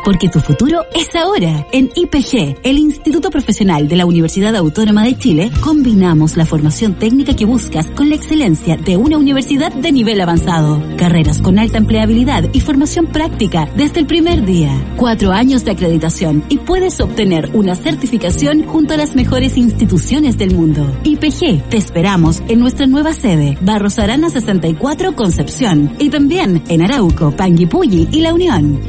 porque tu futuro es ahora. En IPG, el Instituto Profesional de la Universidad Autónoma de Chile, combinamos la formación técnica que buscas con la excelencia de una universidad de nivel avanzado. Carreras con alta empleabilidad y formación práctica desde el primer día. 4 años de acreditación y puedes obtener una certificación junto a las mejores instituciones del mundo. IPG, te esperamos en nuestra nueva sede, Barros Arana 64, Concepción, y también en Arauco, Panguipulli y La Unión.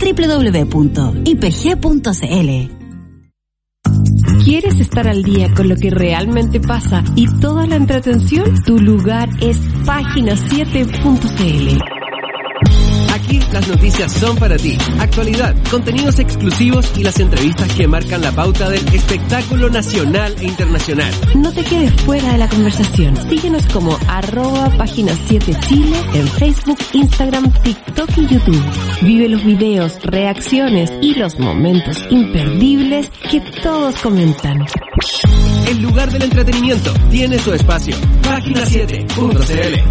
www.ipg.cl. ¿Quieres estar al día con lo que realmente pasa y toda la entretención? Tu lugar es Página7.cl. Aquí las noticias son para ti. Actualidad, contenidos exclusivos y las entrevistas que marcan la pauta del espectáculo nacional e internacional. No te quedes fuera de la conversación. Síguenos como @Página7Chile en Facebook, Instagram, TikTok y YouTube. Vive los videos, reacciones y los momentos imperdibles que todos comentan. El lugar del entretenimiento tiene su espacio. Página7.cl.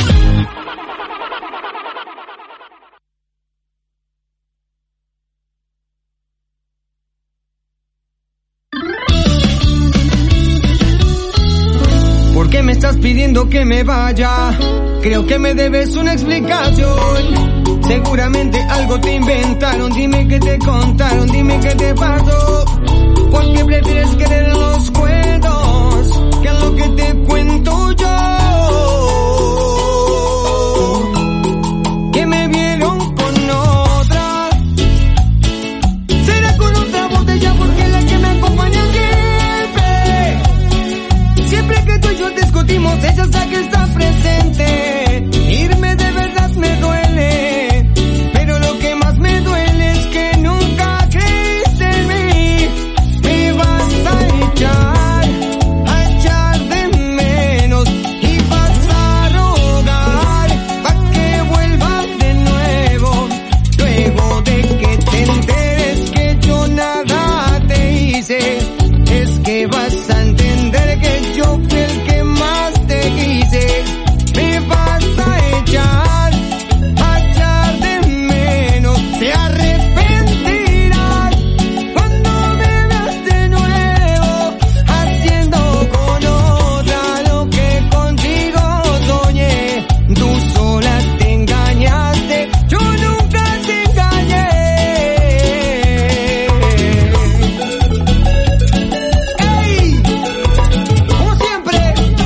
¿Por qué me estás pidiendo que me vaya? Creo que me debes una explicación. Seguramente algo te inventaron. Dime qué te contaron, dime qué te pasó. ¿Por qué prefieres creer en los cuentos que en lo que te cuento yo? Que me vieron con otra. Será con otra botella porque la que me acompaña siempre. Siempre que tú y yo discutimos, ella sabe que está presente. Irme de verdad me duele, pero lo que más me duele es que nunca creíste en mí. Me vas a echar de menos y vas a rogar pa' que vuelvas de nuevo. Luego de que te enteres que yo nada te hice, es que vas a entender que yo fui el que más te quise. Me vas a echar de menos. Te arrepentirás cuando me veas de nuevo haciendo con otra lo que contigo soñé. Tú sola te engañaste, yo nunca te engañé. ¡Ey! Como siempre.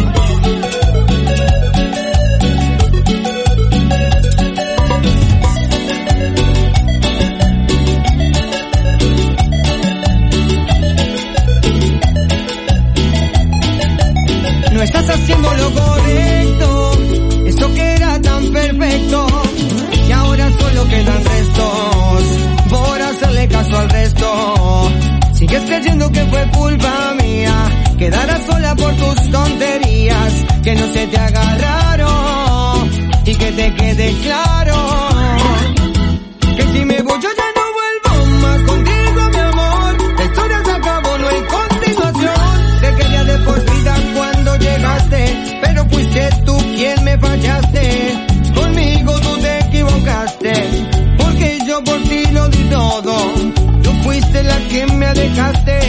No estás haciendo lo correcto, eso que era tan perfecto, y ahora solo quedan restos por hacerle caso al resto. Sigues creyendo que fue culpa mía, quedarás sola por tus tonterías, que no se te agarraron y que te quede claro que si me voy yo ya no vuelvo más contigo, mi amor. La historia se acabó, no hay continuación. Te quería de por vida cuando llegaste, pero fuiste tú quien me fallaste. Conmigo tú te equivocaste, porque yo por ti lo di todo. Tú fuiste la que me alejaste.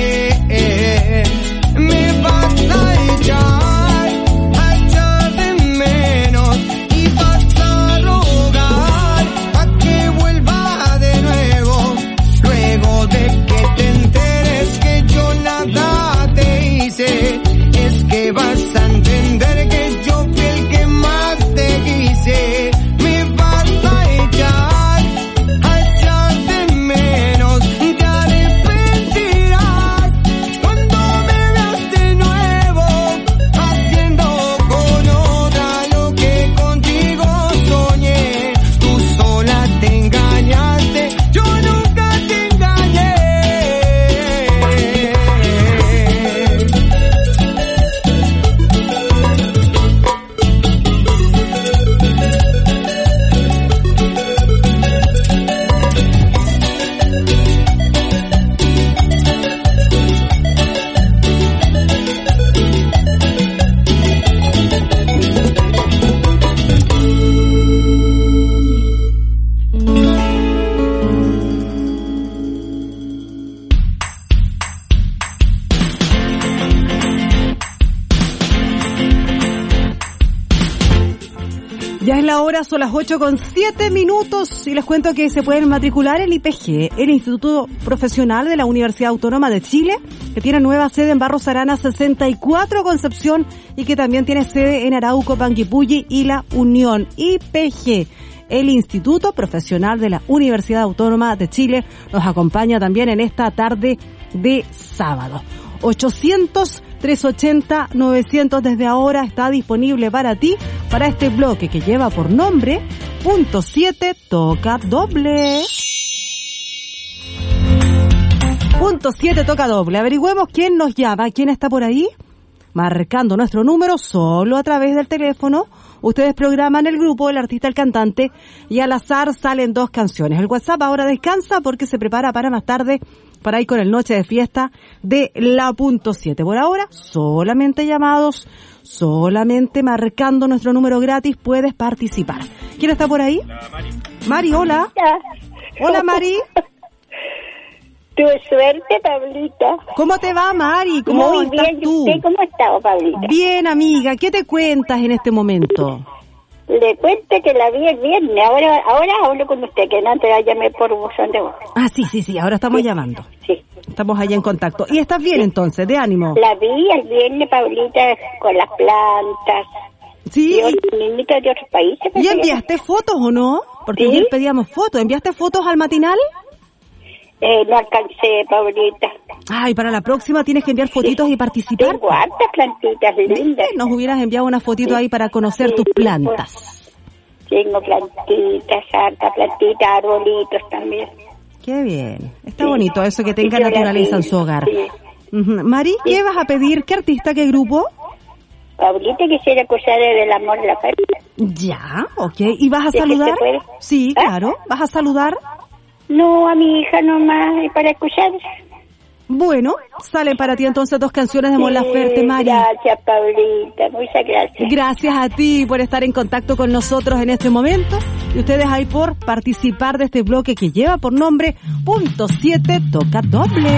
Me vas a echar de menos y vas a rogar a que vuelva de nuevo. Luego de que te enteres que yo nada te hice, es que vas a entender que yo fui el que más te quise. Me vas a echar de menos. Te arrepentirás cuando me veas de nuevo haciendo con otra lo que contigo soñé. Tú sola te engañaste, yo nunca te engañé. Ya es la hora, son las 8:07 y les cuento que se pueden matricular en IPG, el Instituto Profesional de la Universidad Autónoma de Chile, que tiene nueva sede en Barros Arana 64 Concepción y que también tiene sede en Arauco, Panguipulli y La Unión. IPG, el Instituto Profesional de la Universidad Autónoma de Chile, nos acompaña también en esta tarde de sábado. 800-380-900 desde ahora está disponible para ti, para este bloque que lleva por nombre Punto 7 Toca Doble. Punto 7 Toca Doble. Averigüemos quién nos llama, quién está por ahí, marcando nuestro número solo a través del teléfono. Ustedes programan el grupo, el artista, el cantante, y al azar salen 2 canciones. El WhatsApp ahora descansa porque se prepara para más tarde, para ir con el Noche de Fiesta de la Punto 7. Por ahora, solamente llamados, solamente marcando nuestro número gratis puedes participar. ¿Quién está por ahí? Hola, Mari. Mari, hola. Hola, Mari. Tuve suerte, Pablita. ¿Cómo te va, Mari? ¿Cómo Muy estás bien. tú? ¿Usted cómo ha estado, Pablita? Bien, amiga. ¿Qué te cuentas en este momento? Le cuento que la vi el viernes. Ahora hablo con usted, que no antes la llamé por buzón de voz. Ah, sí. Ahora estamos llamando. Sí. Estamos allá en contacto. ¿Y estás bien entonces? ¿De ánimo? La vi el viernes, Pablita, con las plantas. Sí. Y otros niñitos de otros países. ¿Y enviaste fotos o no? Porque ¿Sí? ayer pedíamos fotos. ¿Enviaste fotos al matinal? No alcancé, Pablita. Ay, para la próxima tienes que enviar fotitos y participar. Tengo hartas plantitas lindas. Nos hubieras enviado una fotito ahí para conocer tus plantas. Tengo plantitas, hartas plantitas, arbolitos también. Qué bien. Está bonito eso que tenga naturaleza en su hogar. Sí. Uh-huh. Mari, ¿qué vas a pedir? ¿Qué artista, qué grupo? Pablita, quisiera acusar del amor de la familia. Ya, ok. ¿Y vas a ¿Sí, saludar? se puede? Sí, ¿Ah? claro. ¿Vas a saludar? No, a mi hija nomás, y para escuchar. Bueno, salen para ti entonces 2 canciones de Mon Laferte, Mari. Gracias, Pablita, muchas gracias. Gracias a ti por estar en contacto con nosotros en este momento y ustedes ahí por participar de este bloque que lleva por nombre Punto 7 Toca Doble.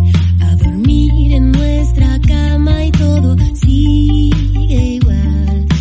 Sigue igual.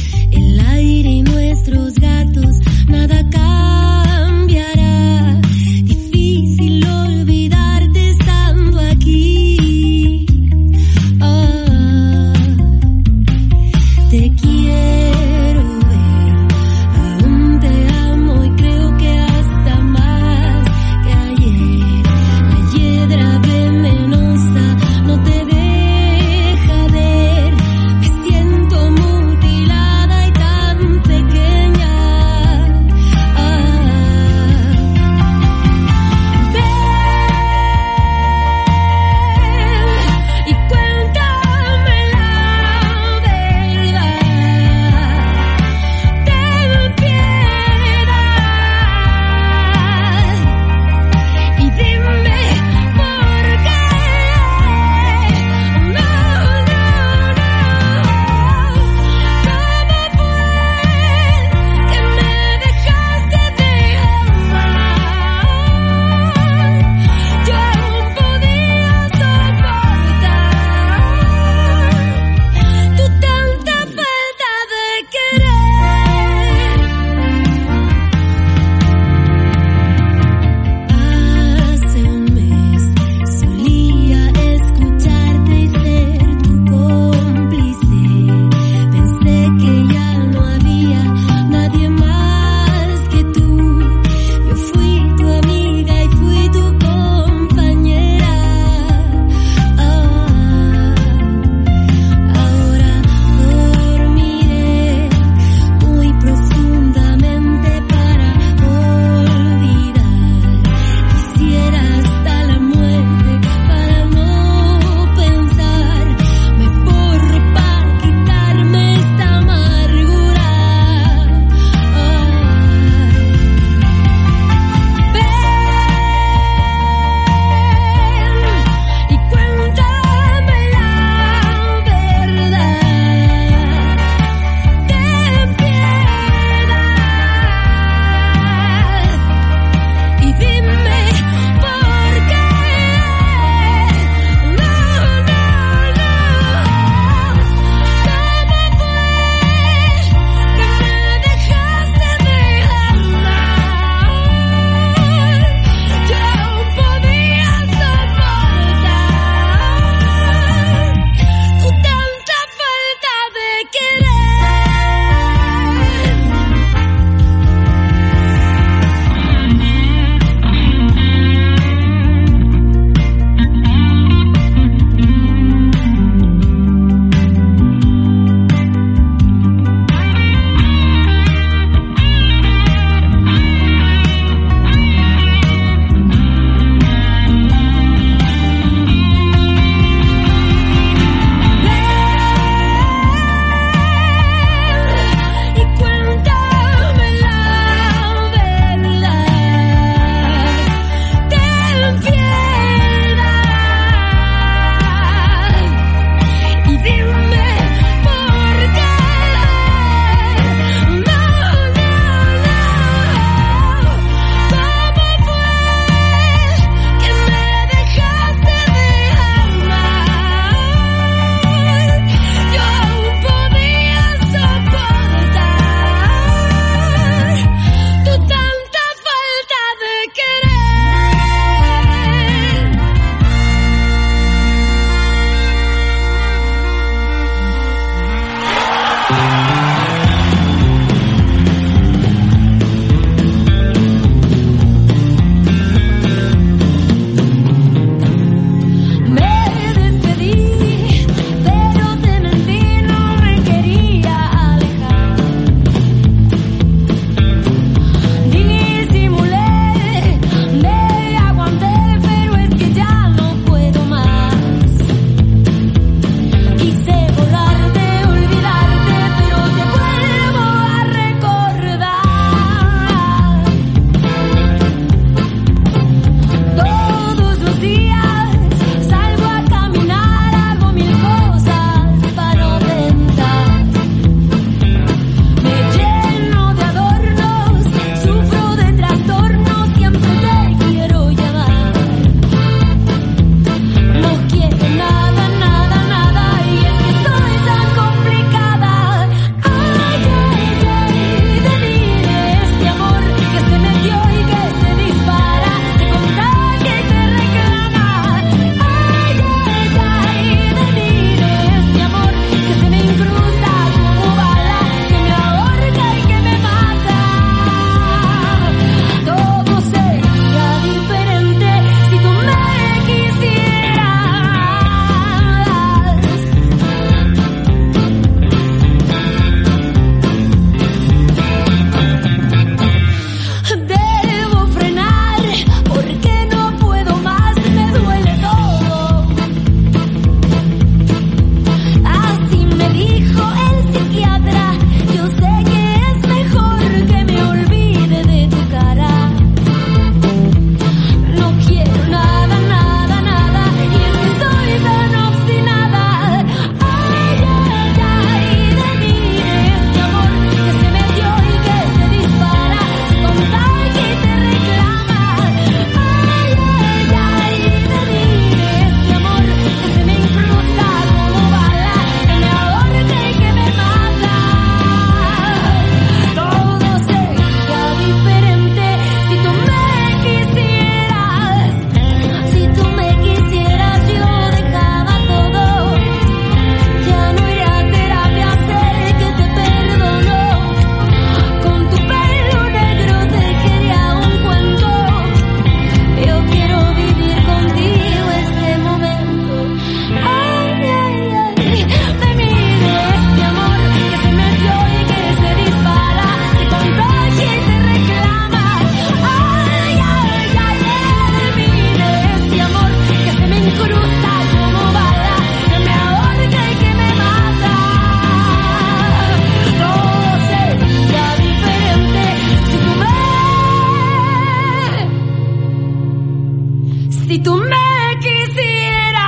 si tú me quisieras.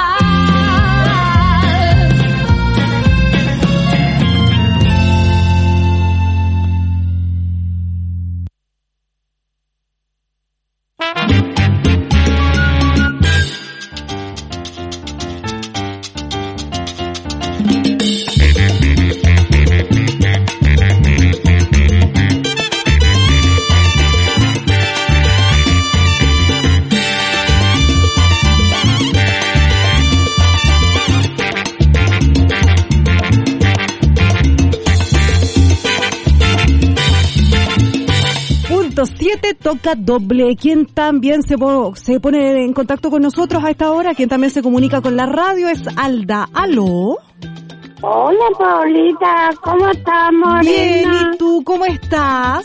Toca doble. Quien también se pone en contacto con nosotros a esta hora, quien también se comunica con la radio, es Alda. ¿Aló? Hola, Paulita, ¿cómo estás, morena? Bien, ¿y tú cómo estás?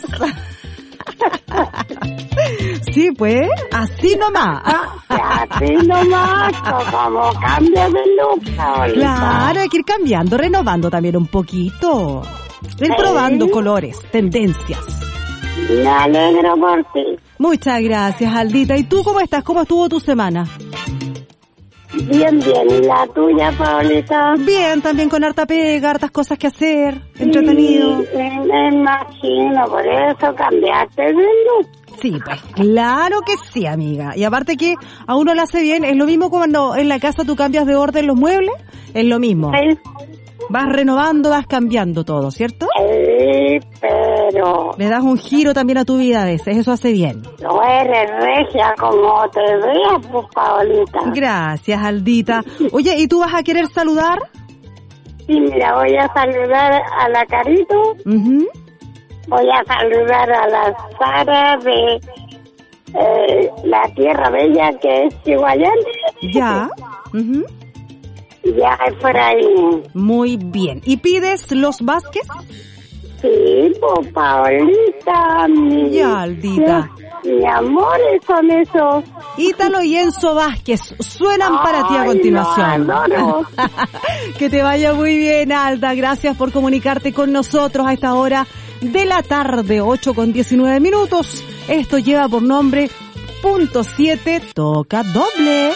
Sí, pues, así nomás. Así nomás, como cambio de look, Paulita. Claro, hay que ir cambiando, renovando también un poquito. Ir probando colores, tendencias. Me alegro por ti. Muchas gracias, Aldita. ¿Y tú cómo estás? ¿Cómo estuvo tu semana? Bien, bien. ¿Y la tuya, Paulita? Bien, también con harta pega, hartas cosas que hacer, entretenido. Sí, me imagino, por eso cambiaste de look. Sí, pues, claro que sí, amiga. Y aparte que a uno le hace bien, es lo mismo cuando en la casa tú cambias de orden los muebles, es lo mismo. Sí. Vas renovando, vas cambiando todo, ¿cierto? Sí, pero... Le das un giro también a tu vida a veces, eso hace bien. No eres regia como te veas, pues, Paulita. Gracias, Aldita. Oye, ¿y tú vas a querer saludar? Sí, mira, voy a saludar a la Carito. Uh-huh. Voy a saludar a la Sara de la Tierra Bella, que es Chihuayán. Ya. Uh-huh. Ya es por ahí. Muy bien. ¿Y pides los Vázquez? Sí, pues, Paulita. Ya, Aldita. Mi amor, son esos. Ítalo y Enzo Vázquez suenan para ti a continuación. No. Que te vaya muy bien, Alda. Gracias por comunicarte con nosotros a esta hora de la tarde, 8:19. Esto lleva por nombre Punto 7 Toca Doble.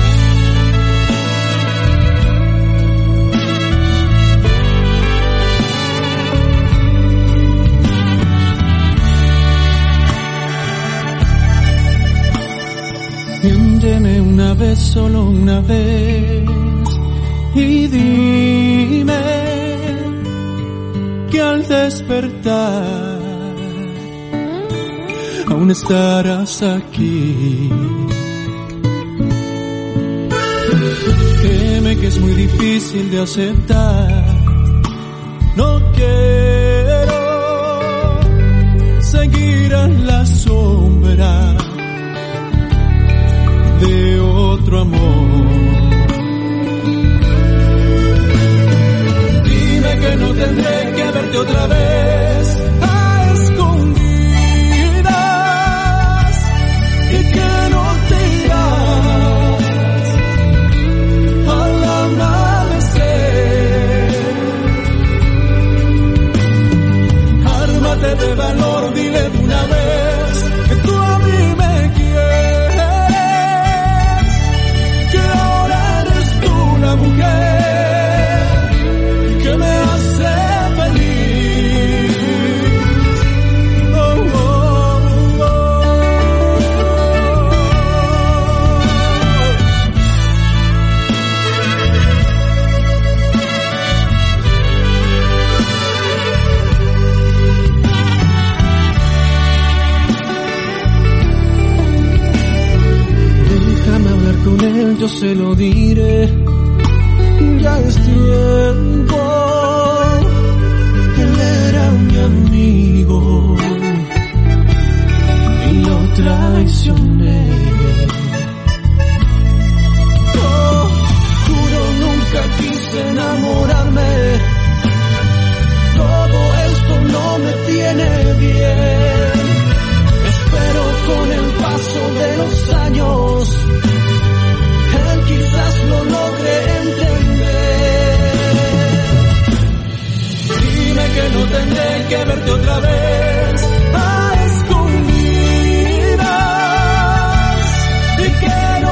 Miénteme una vez, solo una vez, y dime que al despertar aún estarás aquí. Créeme que es muy difícil de aceptar. No quiero seguir en la sombra de otro amor. Dime que no tendré que verte otra vez a escondidas y que no te irás al amanecer. Ármate de valor, dile de una vez que tú a mí me quieres. Una mujer que me hace feliz. Oh, oh, oh. Déjame hablar con él, yo se lo diré. Ya es tiempo, él era mi amigo y lo traicioné. Oh, juro nunca quise enamorarme, todo esto no me tiene bien. Espero con el paso de los años, él quizás lo logre entender. Dime que no tendré que verte otra vez a escondidas y que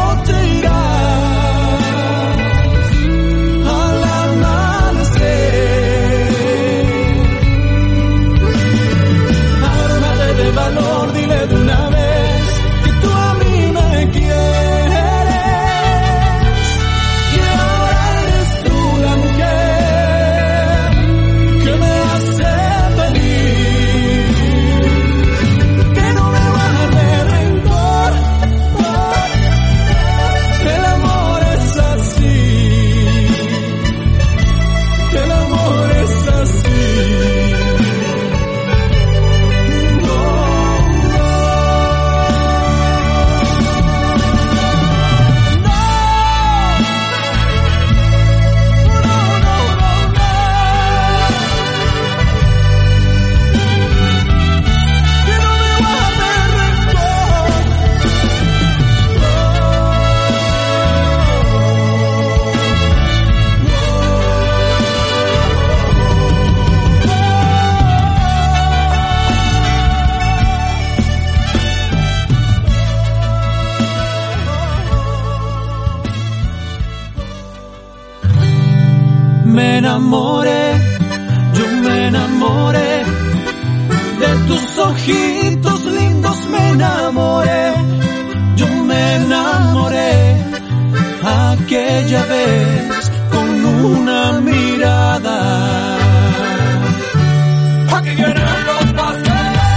enamoré, de tus ojitos lindos me enamoré, yo me enamoré aquella vez con una mirada. Aquí vienen los pasteles.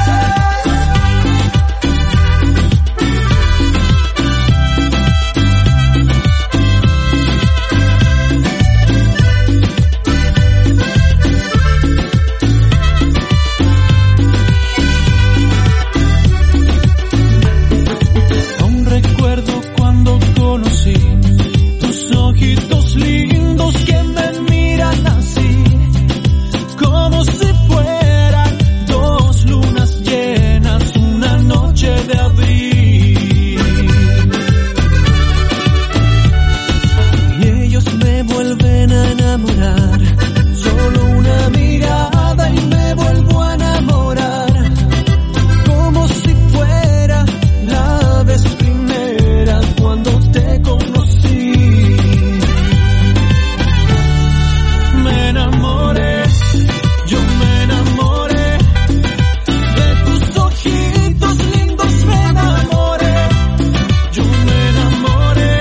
Lindos que me miran así, como si fueran dos lunas llenas, una noche de abril. Y ellos me vuelven a enamorar, solo una mirada y me vuelvo a enamorar, como si fuera la vez primera cuando te conocí. Yo me enamoré, de tus ojitos lindos me enamoré, yo me enamoré,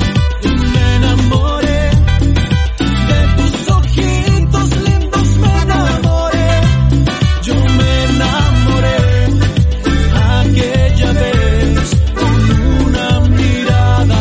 de tus ojitos lindos me enamoré, yo me enamoré, aquella vez con una mirada.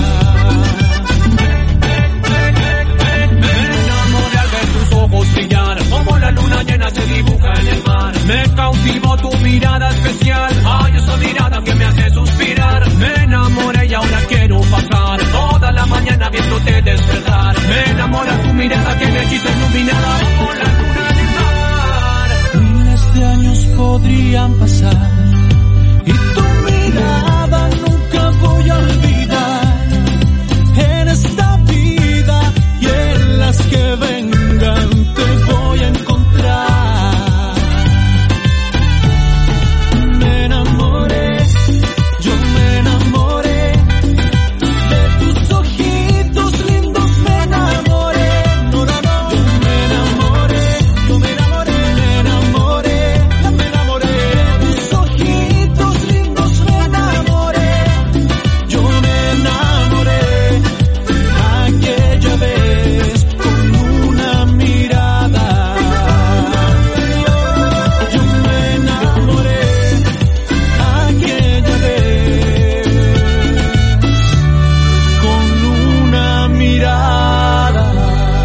Me enamoré al ver tus ojos brillar, como la luna llena se dibuja en el mar. Me cautivó tu mirada especial, ay, esa mirada que me hace suspirar. Me enamoré y ahora quiero pasar toda la mañana viéndote despertar. Me enamora tu mirada que me hechiza iluminada como la luna de mar. Miles de años podrían pasar y tu mirada nunca voy a olvidar. En esta vida y en las que vengan te voy a encontrar. Me enamoré, yo me enamoré, de tus ojitos lindos me enamoré. No, yo me enamoré, de tus ojitos lindos me enamoré. Yo me enamoré, aquella vez con una mirada. Yo me enamoré, aquella vez con una mirada.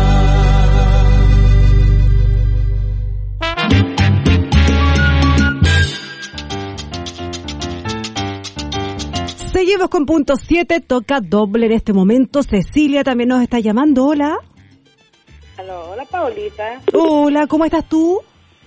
Seguimos con punto 7, toca doble en este momento. Cecilia también nos está llamando. Hola. Aló, hola Paolita. Hola, ¿cómo estás tú?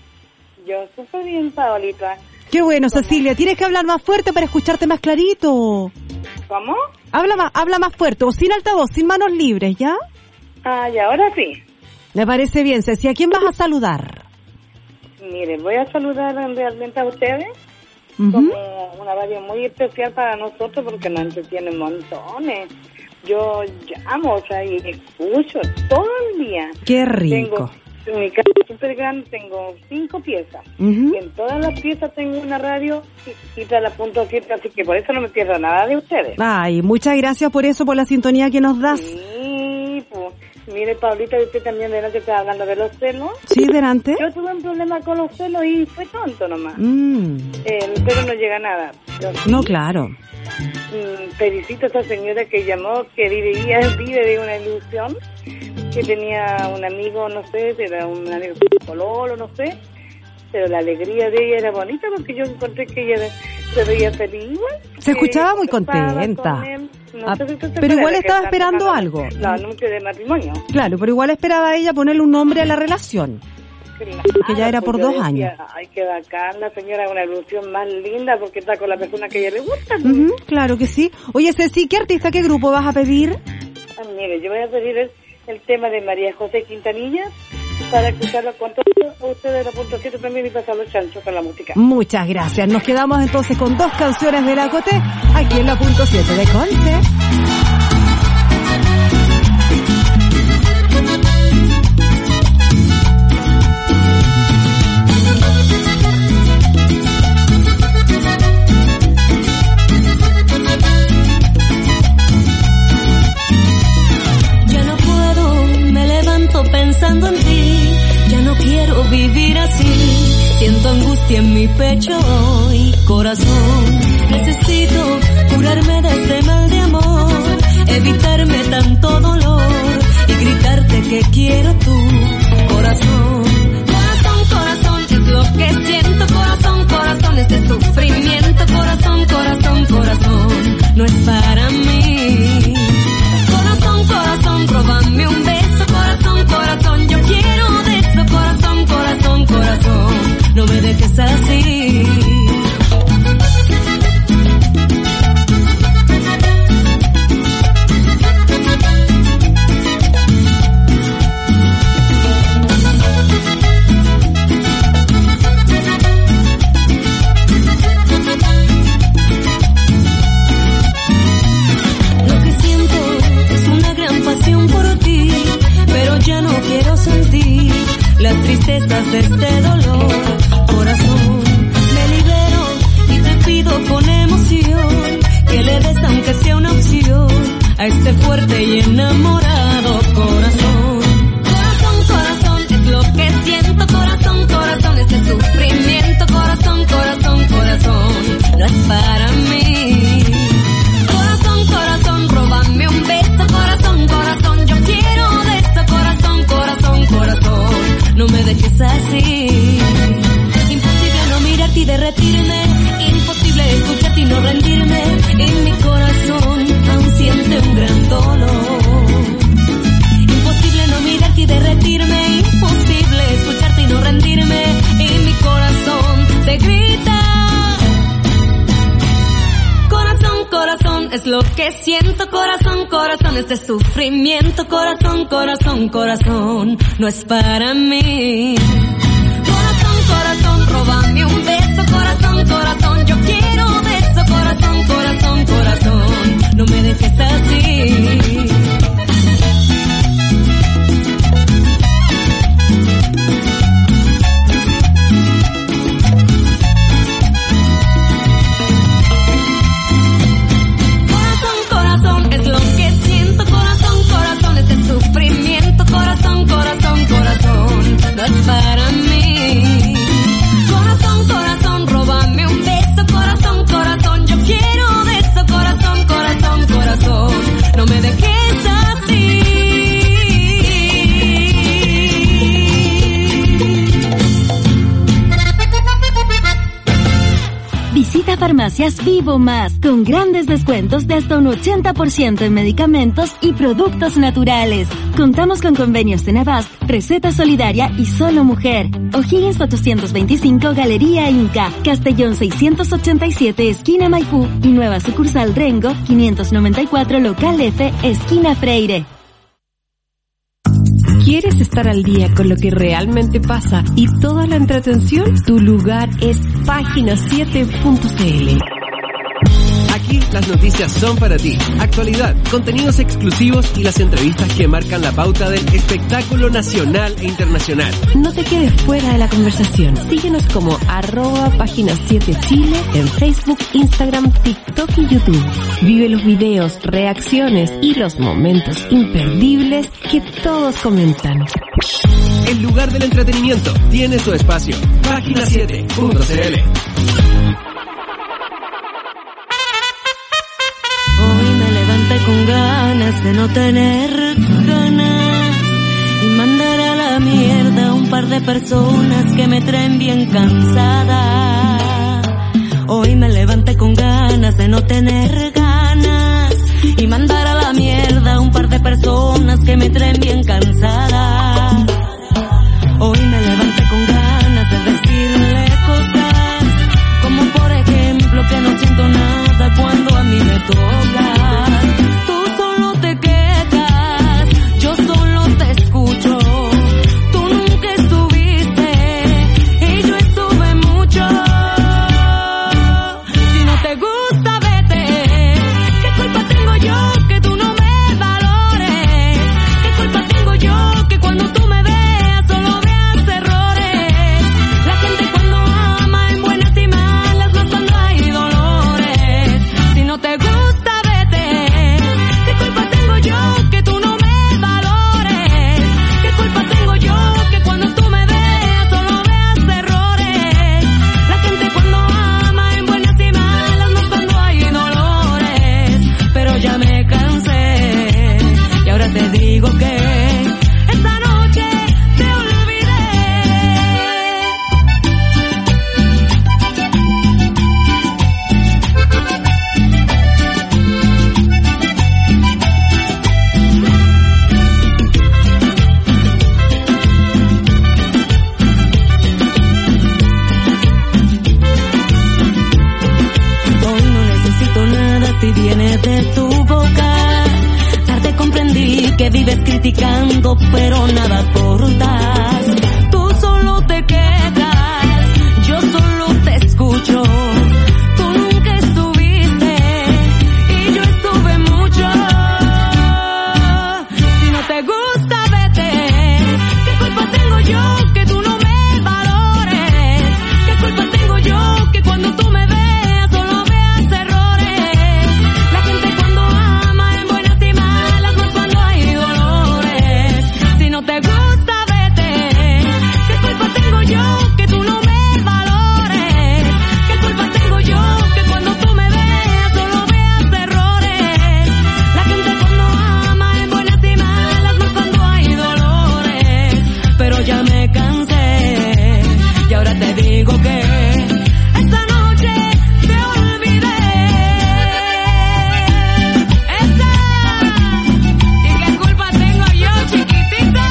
Yo súper bien, Paolita. Qué bueno, Cecilia. Tienes que hablar más fuerte para escucharte más clarito. ¿Cómo? Habla más fuerte, o sin altavoz, sin manos libres, ¿ya? Ah, y ahora sí. Me parece bien, Ceci. ¿A quién vas a saludar? Mire, voy a saludar realmente a ustedes como una radio muy especial para nosotros porque nos entretienen montones. Yo llamo, o sea, y escucho todo el día. ¡Qué rico! En mi casa es súper grande, tengo 5 piezas. Y en todas las piezas tengo una radio y la punto 7, así que por eso no me pierdo nada de ustedes. Ay, muchas gracias por eso, por la sintonía que nos das. Sí, pues. Mire, Paulita, usted también delante está hablando de los celos. Sí, delante. Yo tuve un problema con los celos y fue tonto nomás. El pelo no llega a nada. No, claro. Felicito a esa señora que llamó, que vive de una ilusión, que tenía un amigo, no sé, era un amigo pololo, no sé, pero la alegría de ella era bonita porque yo encontré que ella se veía feliz igual. Se escuchaba muy contenta. No sé si pero igual estaba esperando algo. Los anuncios de matrimonio. Claro, pero igual esperaba ella ponerle un nombre a la relación. Claro, porque ya era por 2 años. Ay, qué bacán, la señora, una ilusión más linda porque está con la persona que a ella le gusta. Claro que sí. Oye, Ceci, ¿qué artista, qué grupo vas a pedir? Mire, yo voy a pedir el tema de María José Quintanilla para escucharlo con todos ustedes de la punto 7 también y pasarlo chancho con la música. Muchas gracias. Nos quedamos entonces con 2 canciones de la Coté aquí en la punto 7 de Conce. ti en mi pecho hoy, corazón. Necesito curarme de este mal de amor, evitarme tanto dolor y gritarte que quiero tu corazón. Corazón, corazón, es lo que siento, corazón, corazón, este sufrimiento, corazón, corazón, corazón, no es para mí. Corazón, corazón, róbame un beso, corazón, corazón, yo quiero de eso, corazón, corazón, corazón, no me dejes así. Las tristezas de este dolor, corazón, me libero y te pido con emoción que le des aunque sea una opción a este fuerte y enamorado corazón. Corazón, corazón, es lo que siento, corazón, corazón, este sufrimiento, corazón, corazón, corazón, no es para mí. Corazón, corazón, róbame un beso, corazón, corazón, yo quiero de eso, corazón, corazón, corazón, no me dejes así. Imposible no mirarte y derretirme, imposible escucharte y no rendirme. En mi corazón aún siente un gran dolor. Imposible no mirarte y derretirme, imposible escucharte y no rendirme. En mi corazón te grita. Corazón, corazón, es lo que siento, corazón, corazón, este sufrimiento, corazón, corazón, corazón, no es para mí. Corazón, corazón, róbame un beso, corazón, corazón, yo quiero de eso, corazón, corazón, corazón, no me dejes así. Sufrimiento, corazón, corazón, corazón, no es para mí. Corazón, corazón, róbame un beso, corazón, corazón, yo quiero de eso, corazón, corazón, corazón, no me dejes así. Visita Farmacias Vivo Más, con grandes descuentos de hasta un 80% en medicamentos y productos naturales. Contamos con convenios de Navast, Receta Solidaria y Solo Mujer. O'Higgins 425, Galería Inca. Castellón 687, esquina Maipú. Y nueva sucursal Rengo, 594, local F, esquina Freire. ¿Quieres estar al día con lo que realmente pasa y toda la entretención? Tu lugar es página7.cl. Aquí las noticias son para ti. Actualidad, contenidos exclusivos y las entrevistas que marcan la pauta del espectáculo nacional e internacional. No te quedes fuera de la conversación. Síguenos como @página7chile en Facebook, Instagram, TikTok y YouTube. Vive los videos, reacciones y los momentos imperdibles que todos comentan. El lugar del entretenimiento tiene su espacio. Página7.cl. Con ganas de no tener ganas y mandar a la mierda a un par de personas que me traen bien cansada. Hoy me levanté con ganas de no tener ganas y mandar a la mierda a un par de personas que me traen bien cansada. Hoy me levanté con ganas de decirle cosas como por ejemplo que no siento nada cuando a mí me toca. Good. ti viene de tu boca. Tarde comprendí que vives criticando, pero nada aportas. Tú solo te quejas, yo solo te escucho. Tú nunca estuviste y yo estuve mucho. Si no te gusta, vete. ¿Qué culpa tengo yo que tú no me valores? ¿Qué culpa tengo yo que cuando tú me veas solo veas errores? La gente cuando ama en buenas y malas, no es cuando hay dolores. Si no te gusta, vete. ¿Qué culpa tengo yo que tú no me valores? ¿Qué culpa tengo yo que cuando tú me veas solo veas errores? La gente cuando ama en buenas y malas, no es cuando hay dolores. Pero ya me cansé y ahora te digo que esta noche te olvidé. ¿Y qué culpa tengo yo, chiquitita?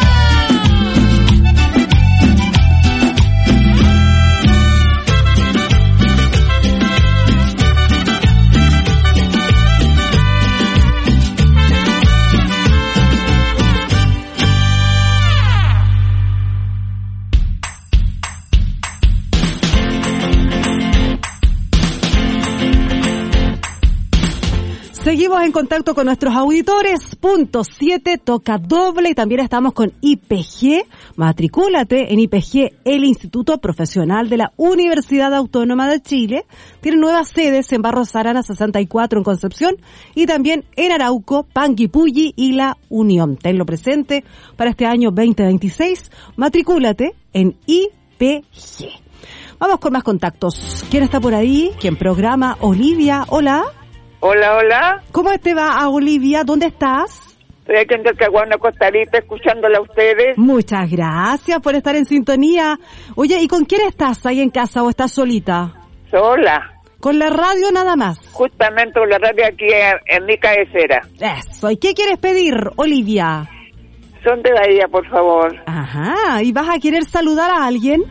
Seguimos en contacto con nuestros auditores. Punto 7 toca doble y también estamos con IPG. Matricúlate en IPG, el Instituto Profesional de la Universidad Autónoma de Chile. Tiene nuevas sedes en Barros Arana 64 en Concepción y también en Arauco, Panguipulli y La Unión. Tenlo presente para este año 2026. Matricúlate en IPG. Vamos con más contactos. ¿Quién está por ahí? ¿Quién programa? Olivia, hola. Hola, hola. ¿Cómo te va, Olivia? ¿Dónde estás? Estoy aquí en Talcahuano, Costa Rica, escuchándola a ustedes. Muchas gracias por estar en sintonía. Oye, ¿y con quién estás ahí en casa o estás solita? Sola. ¿Con la radio nada más? Justamente con la radio aquí en mi cabecera. Eso. ¿Y qué quieres pedir, Olivia? Son de Bahía, por favor. Ajá. ¿Y vas a querer saludar a alguien?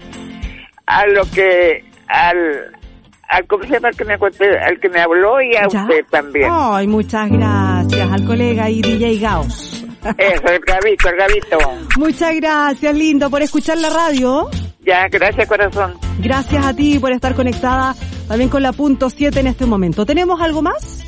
¿Cómo se llama al que me habló y a ¿Ya? usted también? Ay, muchas gracias al colega y DJ Gaos. Eso, el Gabito. Muchas gracias, lindo, por escuchar la radio. Ya, gracias, corazón. Gracias a ti por estar conectada también con la Punto 7 en este momento. ¿Tenemos algo más?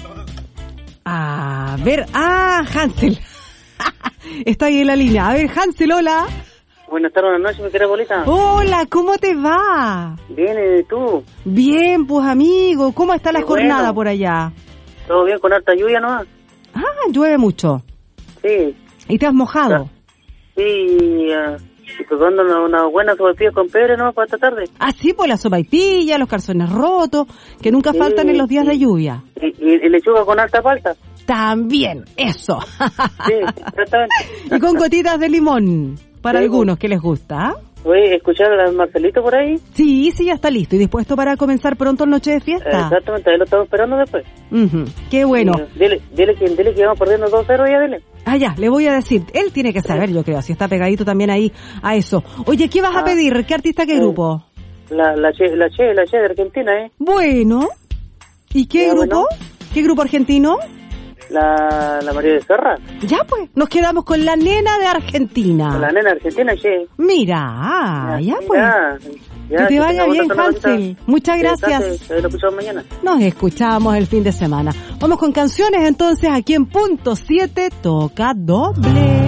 A ver, Hansel. Está ahí en la línea. A ver, Hansel, hola. Buenas tardes, buenas noches, mi querida bolita. Hola, ¿cómo te va? Bien, ¿y tú? Bien, pues amigo, ¿cómo está la Qué jornada bueno. por allá? ¿Todo bien con harta lluvia, no? Llueve mucho. Sí. ¿Y te has mojado? Sí, y preparando una buena sopaipilla con pebre, ¿no? Para esta tarde. Sí, pues la sopaipilla, los calzones rotos, que nunca Sí, faltan en los días sí. de lluvia. Y lechuga con harta palta. También, eso. Sí, exactamente. Y con gotitas de limón, para Sí, algunos que les gusta. Oye, ¿escuchar al Marcelito por ahí? Sí, ya está listo y dispuesto para comenzar pronto el Noche de Fiesta. Exactamente, ahí lo estamos esperando después. Ujú, qué bueno. Sí, dile que vamos perdiendo 2-0 ya, dile. Ya, le voy a decir. Él tiene que saber, yo creo, si está pegadito también ahí a eso. Oye, ¿qué vas a pedir? ¿Qué artista, qué grupo? La Che de Argentina, Bueno. ¿Y qué Ya, grupo? bueno. ¿Qué grupo argentino? La María de Serra. Ya, pues, nos quedamos con la nena de Argentina. La nena argentina, Che. Mira, ya pues. Ya, que te vaya tenga bien, buena Hansel. semanita. Muchas Sí, gracias. Lo escuchamos mañana. Nos escuchamos el fin de semana. Vamos con canciones entonces aquí en Punto 7 toca doble.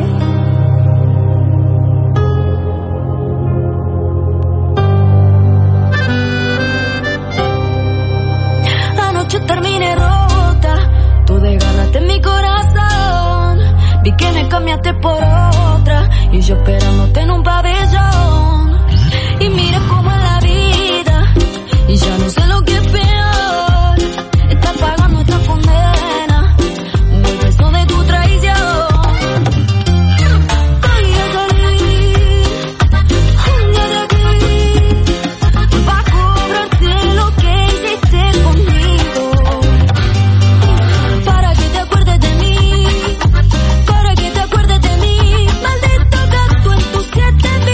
Anoche terminé rota, tú desganaste mi corazón. Vi que me cambiaste por otra y yo esperándote en un pabellón. Y mira cómo es la vida y ya no sé lo que es peor. Estás pagando esta condena, un beso de tu traición. Ay, ya salí, ya de aquí, pa' cobrarte lo que hiciste conmigo. Para que te acuerdes de mí, para que te acuerdes de mí. Maldito gato en tus 7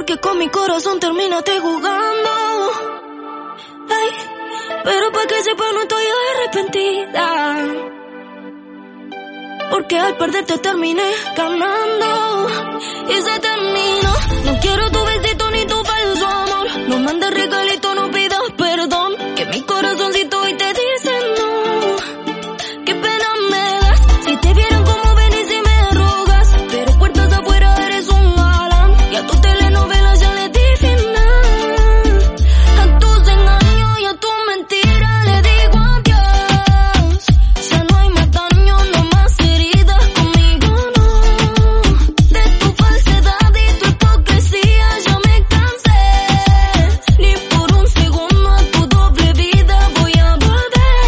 porque con mi corazón terminaste jugando. Ay, pero para que sepa no estoy arrepentida, porque al perderte terminé ganando. Y se terminó. No quiero tu besito ni tu falso amor. No mandes regalito, no pidas perdón, que mi corazoncito hoy te dice no. Qué pena me das. Si te vieran como venís y me rogas, pero puertas afuera eres un galán. Y a tu telenovela ya le di final. A tus engaños y a tu mentira le digo adiós. Ya no hay más daño, no más heridas conmigo, no. De tu falsedad y tu hipocresía ya me cansé. Ni por un segundo a tu doble vida voy a volver.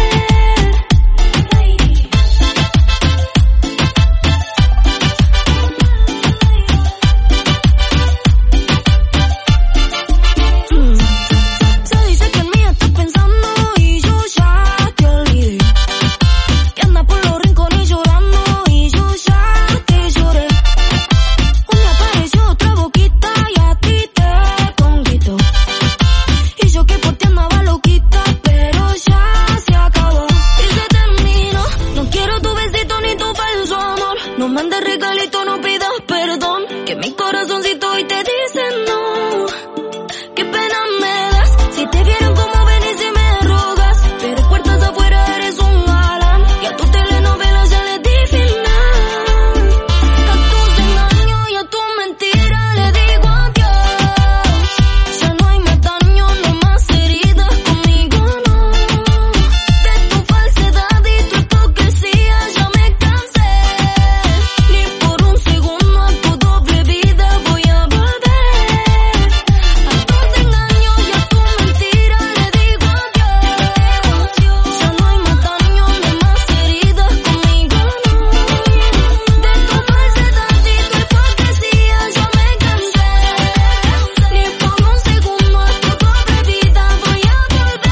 Se dice que en mí estás pensando y yo ya te olvidé. Que andas por los rincones llorando y yo ya te lloré. Un día apareció otra boquita y a ti te conquistó. Y yo que por ti andaba loquita, pero ya se acabó. Y se terminó. No quiero tu besito ni tu falso amor. No mandes regalito, no pidas perdón, que mi corazoncito hoy te dice no. Qué pena me das. Si te vieran como venís y me rogas, pero puertas afuera eres un galán. Y a tu telenovela ya le di final. A tus engaños y a tu mentira le digo adiós. Ya no hay más daño, no más heridas conmigo, no. De tu falsedad y tu hipocresía ya me cansé. Ni por un segundo a tu doble vida voy a volver. A tus engaños y a tu mentira le digo adiós. Ya no hay más daño, no más heridas conmigo, no. De tu falsedad y tu hipocresía ya me cansé. Ni por un segundo a tu doble vida voy a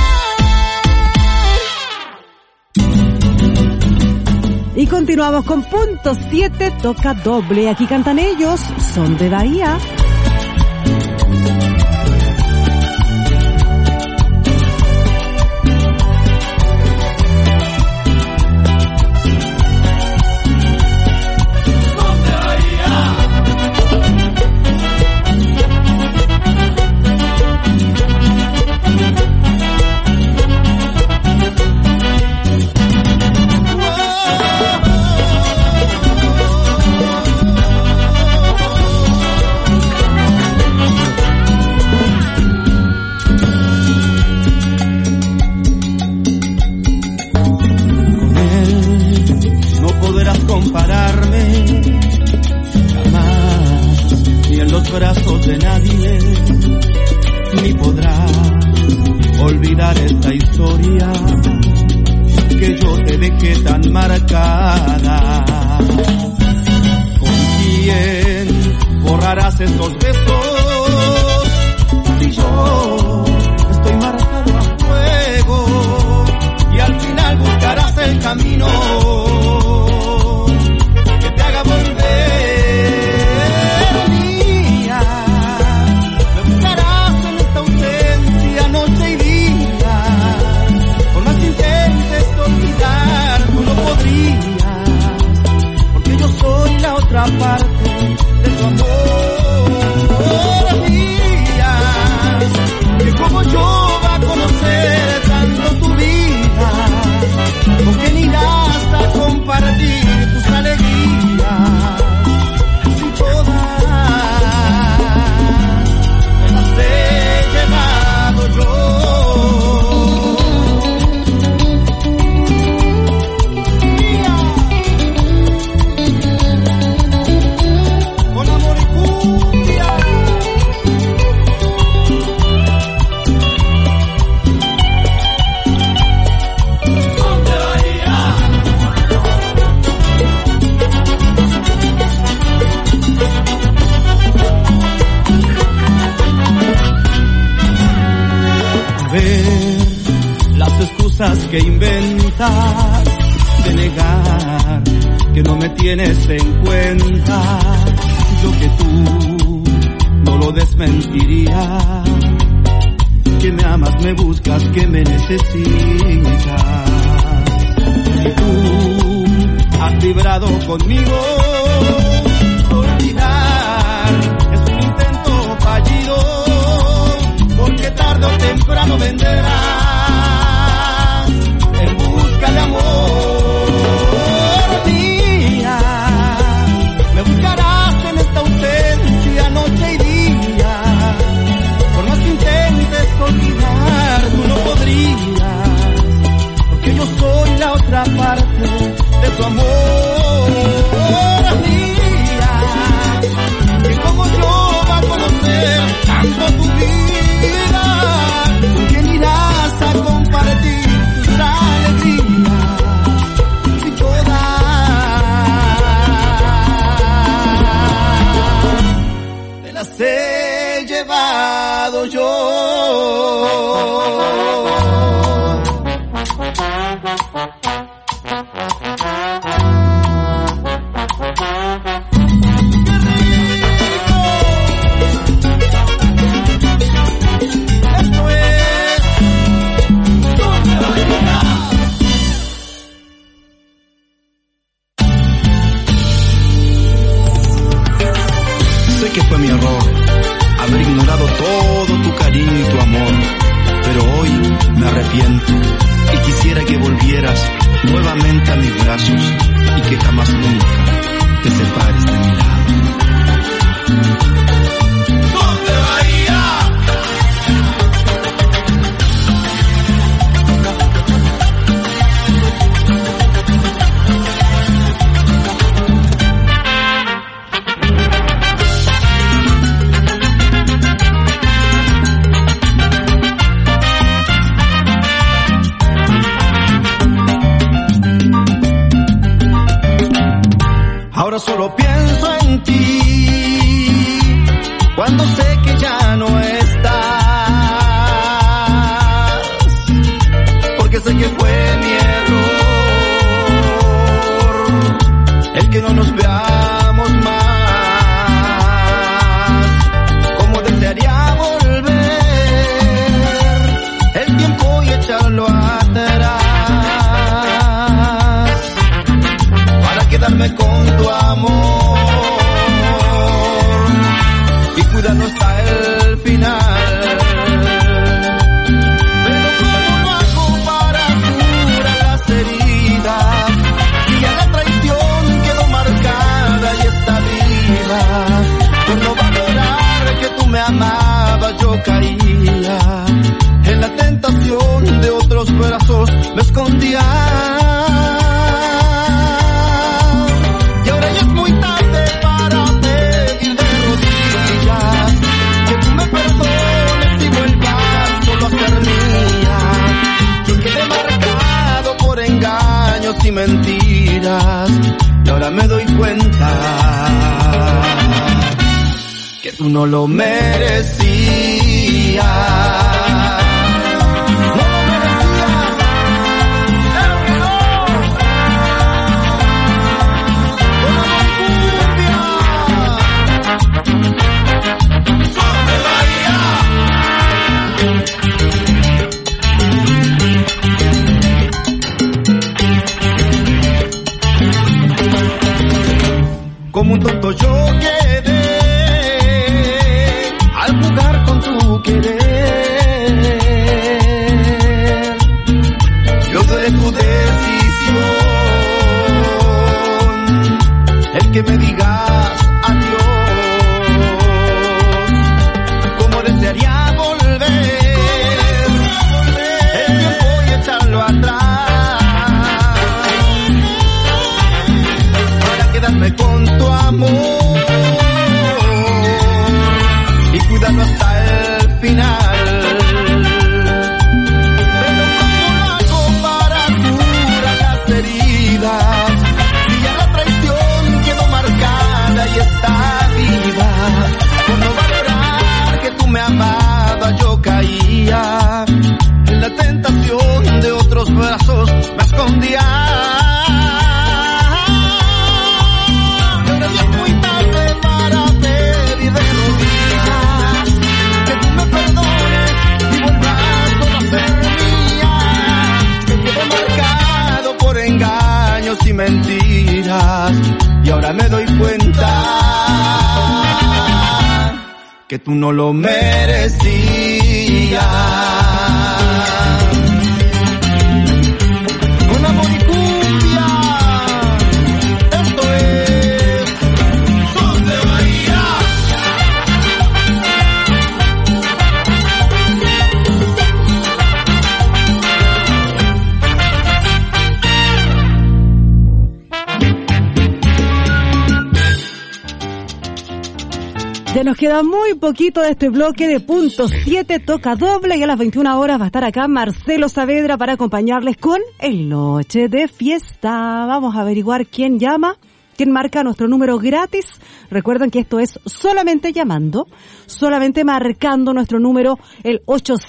volver. Y continuamos con punto 7, toca doble. Aquí cantan ellos, Son de Bahía. Con él no podrás compararme jamás, ni en los brazos de nadie, ni podrás olvidar esta historia que yo te dejé tan marcada. ¿Con quién borrarás estos besos? Si yo estoy marcado a fuego, y al final buscarás el camino que te haga volver mía. Me buscarás en esta ausencia noche y día. Por más que intentes olvidar, tú no podrías, porque yo soy la otra parte de tu amor mía. Que como yo va a conocer tanto tu vida, con quién irás a compartir tus alegrías, si todas me las he llevado yo. Con amor y cumbia. A ver, las excusas que inventas de negar que no me tienes en cuenta, yo que tú no lo des mentiría. Que me amas, me buscas, que me necesitas. Si tú has vibrado conmigo, olvidar es un intento fallido, porque tarde o temprano vendrás en busca de amor mía. Me buscarás en esta ausencia noche y día. Por más que intentes olvidar, tú no podrías, porque yo soy la otra parte de tu amor mía. Que como yo va a conocer tanto tu vida, con quien irás a compartir tus alegrías y todas te las he llevado yo. Y quisiera que volvieras nuevamente a mis brazos y que jamás nunca te separes de mi lado. ¿Dónde Bahía? Ahora solo pienso en ti, cuando sé que ya no estás, porque sé que fue mi error el que no nos veamos más. Como desearía volver el tiempo y echarlo atrás, quedarme con tu amor y cuidarlo hasta el final. Pero ¿cómo hago para curar las heridas? Si ya la traición quedó marcada y está viva. Por no valorar que tú me amabas, yo caía en la tentación de otros brazos, me escondía. Y mentiras, y ahora me doy cuenta que tú no lo merecías. Como un tonto yo quedé al jugar con tu querer. Yo duele tu decisión, el que me digas adiós. Como desearía volver el tiempo y echarlo atrás, para quedarme con tu amor y cuidarlo hasta el final. Pero ¿cómo hago para curar las heridas? Si ya la traición quedó marcada y cuenta que tú no lo merecías. Con amor y cumbia, esto es Son de Bahía. Ya nos queda muy poquito de este bloque de punto 7 toca doble y a las 21 horas va a estar acá Marcelo Saavedra para acompañarles con el Noche de Fiesta. Vamos a averiguar quién llama, quién marca nuestro número gratis. Recuerden que esto es solamente llamando, solamente marcando nuestro número, el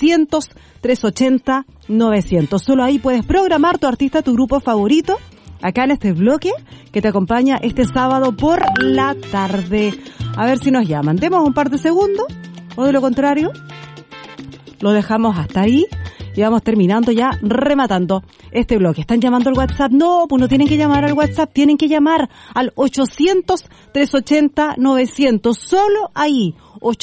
800-380-900. Solo ahí puedes programar tu artista, tu grupo favorito, acá en este bloque que te acompaña este sábado por la tarde. A ver si nos llaman. Demos un par de segundos, o de lo contrario, lo dejamos hasta ahí y vamos terminando ya, rematando este bloque. ¿Están llamando al WhatsApp? No, pues no tienen que llamar al WhatsApp, tienen que llamar al 800-380-900. Solo ahí,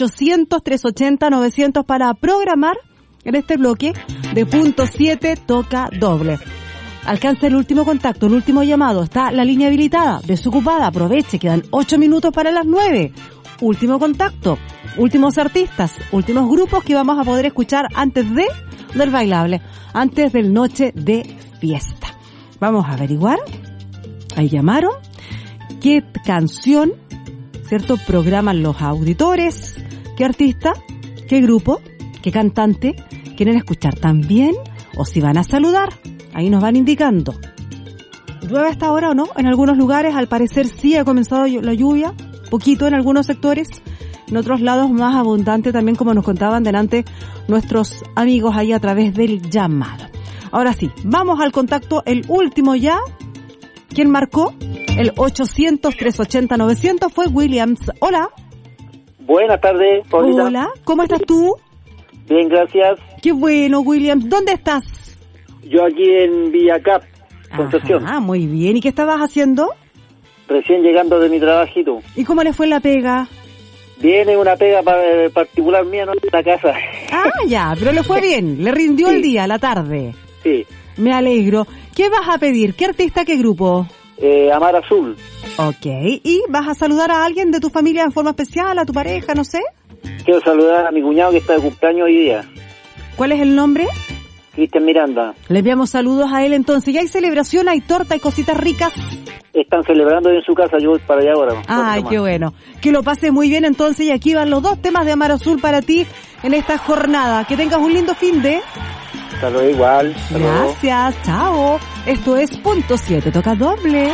800-380-900 para programar en este bloque de punto 7 toca doble. Alcanza el último contacto, el último llamado. Está la línea habilitada, desocupada. Aproveche, quedan 8 minutos para las 9. Último contacto, últimos artistas, últimos grupos que vamos a poder escuchar antes del bailable, antes del Noche de Fiesta. Vamos a averiguar. Ahí llamaron. ¿Qué canción, cierto, programan los auditores? ¿Qué artista? ¿Qué grupo? ¿Qué cantante quieren escuchar también? ¿O si van a saludar? Ahí nos van indicando. ¿Llueve a esta hora o no? En algunos lugares, al parecer, sí ha comenzado la lluvia. Poquito en algunos sectores. En otros lados, más abundante también, como nos contaban delante nuestros amigos ahí a través del llamado. Ahora sí, vamos al contacto, el último ya. ¿Quién marcó? El 800-380-900 fue Williams. Hola. Buenas tardes, Paulita. Hola, ¿cómo estás tú? Bien, gracias. Qué bueno, Williams. ¿Dónde estás? Yo aquí en Villacap, Concepción. Ah, muy bien. ¿Y qué estabas haciendo? Recién llegando de mi trabajito. ¿Y cómo le fue la pega? Viene una pega particular mía, no en la casa. Ah, ya, pero le fue bien. Le rindió el día, la tarde. Sí. Me alegro. ¿Qué vas a pedir? ¿Qué artista, qué grupo? Amar Azul. Ok. ¿Y vas a saludar a alguien de tu familia en forma especial, a tu pareja, no sé? Quiero saludar a mi cuñado que está de cumpleaños hoy día. ¿Cuál es el nombre? Cristian Miranda. Le enviamos saludos a él entonces. ¿Ya hay celebración, hay torta, hay cositas ricas? Están celebrando en su casa, yo voy para allá ahora. Ay, qué bueno. Que lo pase muy bien entonces y aquí van los 2 temas de Amar Azul para ti en esta jornada. Que tengas un lindo fin de... Hasta luego, igual. Hasta Gracias, luego. Chao. Esto es punto 7, toca doble.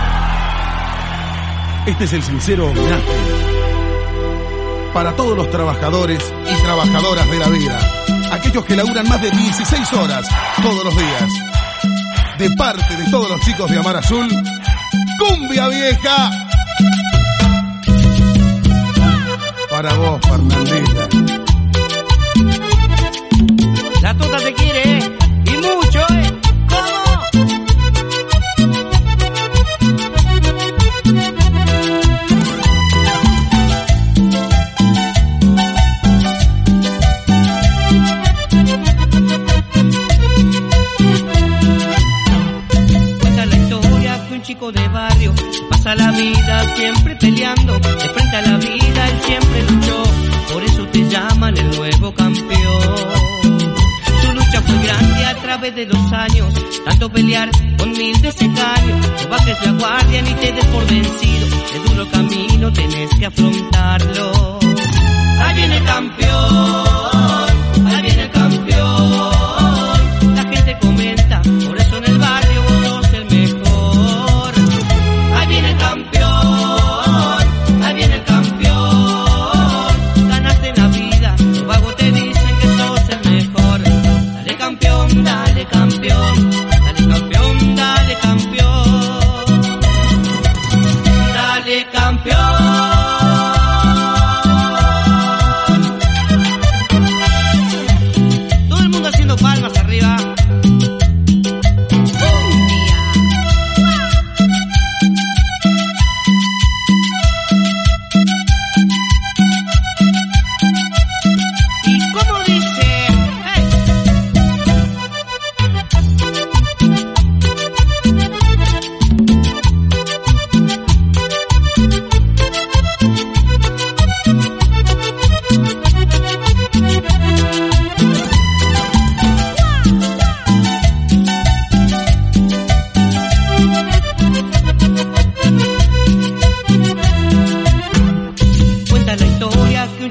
Este es el sincero homenaje para todos los trabajadores y trabajadoras de la vida. Aquellos que laburan más de 16 horas todos los días. De parte de todos los chicos de Amar Azul, ¡cumbia vieja! Para vos, Fernandita. La tota te quiere, y mucho, ¿Cómo? Cuenta la historia que un chico de barrio pasa la vida siempre peleando. De frente a la vida él siempre luchó, por eso te llaman el nuevo campeón. Fue grande a través de los años, tanto pelear con mil desengaños. No bajes la guardia ni te des por vencido, el duro camino tenés que afrontarlo. Ahí viene el campeón, ahí viene el campeón. La gente comenta, por eso en el barrio vos sos el mejor. Ahí viene el campeón, ahí viene el campeón. Ganaste en la vida, los vagos te dicen que sos el mejor. Dale campeón, dale campeón, dale campeón, dale campeón, dale campeón.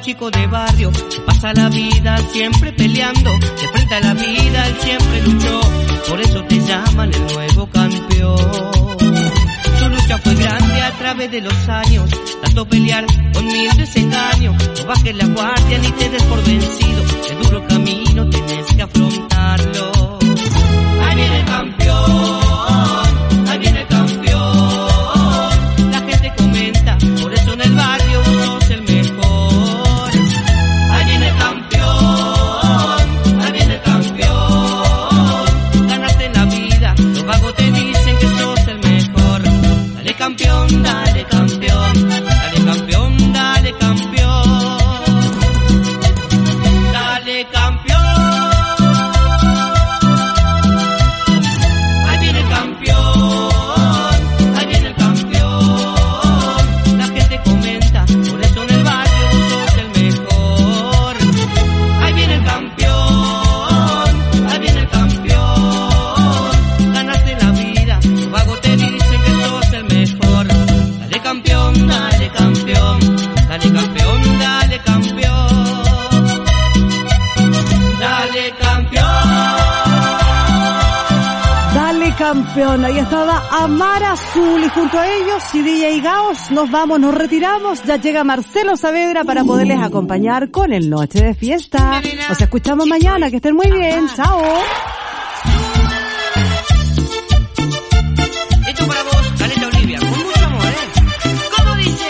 chico de barrio que pasa la vida siempre peleando, de frente a la vida él siempre luchó, por eso te llaman el nuevo campeón. Su lucha fue grande a través de los años, tanto pelear con mil desengaños. No bajes la guardia ni te des por vencido, el duro camino tienes que afrontarlo. Ahí viene el campeón, ahí viene el campeón. La gente comenta, por eso en el barrio sos el mejor. Ahí viene el campeón, ahí viene el campeón. Ganaste en la vida, los vagos te dicen que sos el mejor. Dale campeón, dale campeón, dale campeón, dale campeón. Dale campeón. Ahí viene el campeón, ahí viene el campeón. La gente comenta, por eso en el barrio sos el mejor. Ahí viene el campeón, ahí viene el campeón. Ganaste la vida, los vagos te dicen que sos el mejor. Dale campeón, dale campeón, dale campeón, dale campeón. Dale campeón. Dale campeón, ahí estaba Amar Azul y junto a ellos y DJ Gaos nos vamos, nos retiramos, ya llega Marcelo Saavedra para poderles acompañar con el Noche de Fiesta. Nos escuchamos mañana, que estén muy bien, chao. Esto para vos, Caleta Olivia, con mucho amor, ¿Cómo dice?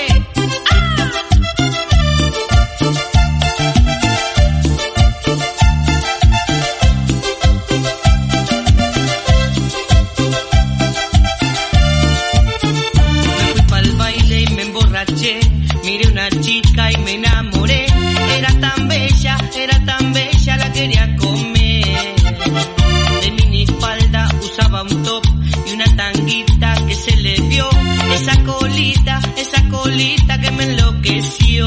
Me fui pa'l baile y me emborraché, miré una chica y me enamoré. Era tan bella, la quería comer. De minifalda usaba un top y una tanguita que se le vio. Esa colita que me enloqueció.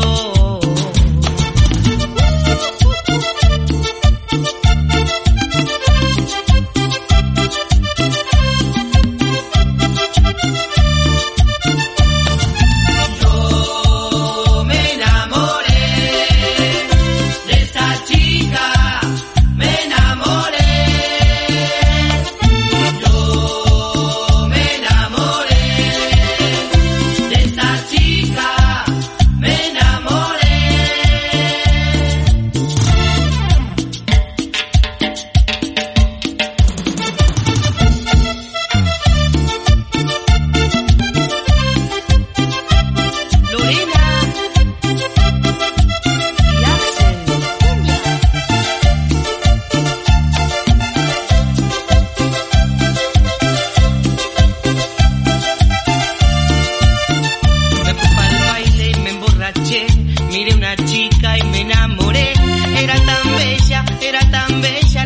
Yo me enamoré de esa chica, me enamoré. Yo me enamoré de esa chica, me enamoré. Lorena y Axel, cumbia. Me fui pa'l baile y me emborraché, miré una chica y me enamoré. Era tan bella,